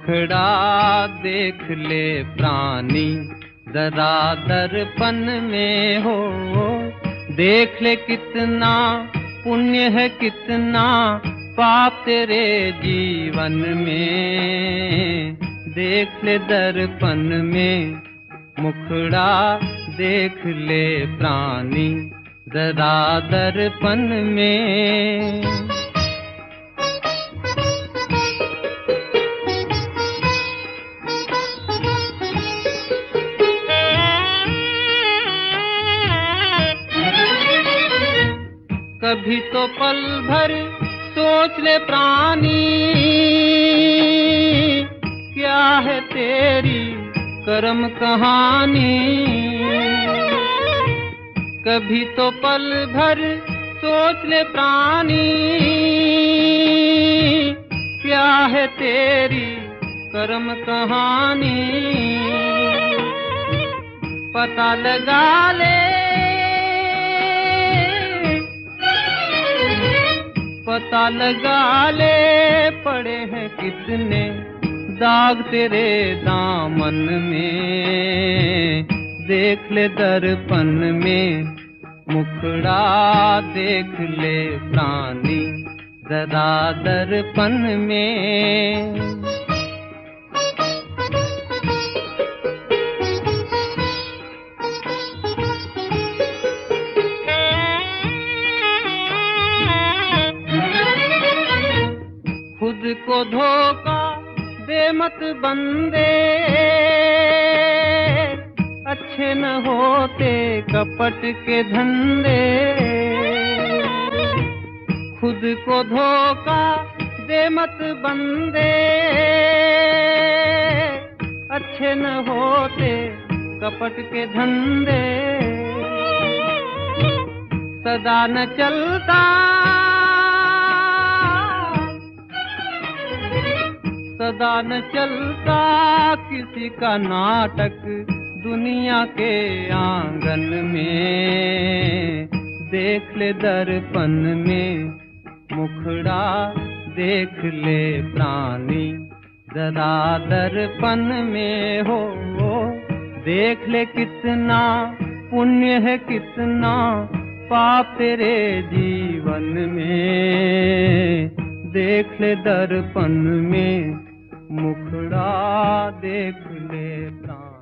मुखड़ा देख ले प्राणी जरा दर्पण में हो, देख ले कितना पुण्य है कितना पाप तेरे जीवन में, देख ले दर्पण में मुखड़ा देख ले प्राणी जरा दर्पण में। कभी तो पल भर सोच ले प्राणी, क्या है तेरी कर्म कहानी। कभी तो पल भर सोच ले प्राणी, क्या है तेरी कर्म कहानी। पता लगा ले, पता लगा ले पड़े हैं कितने दाग तेरे दामन में, देख ले दर्पण में मुखड़ा देख ले प्राणी जरा दर्पण में। खुद को धोखा दे मत बंदे, अच्छे न होते कपट के धंधे। खुद को धोखा दे मत बंदे, अच्छे न होते कपट के धंधे। सदा न चलता, सदा न चलता किसी का नाटक दुनिया के आंगन में, देख ले दर्पण में मुखड़ा देख ले प्राणी जरा दर्पण में हो, देख ले कितना पुण्य है कितना पाप तेरे जीवन में, देख ले दर्पण में मुखड़ा देख ले प्राण।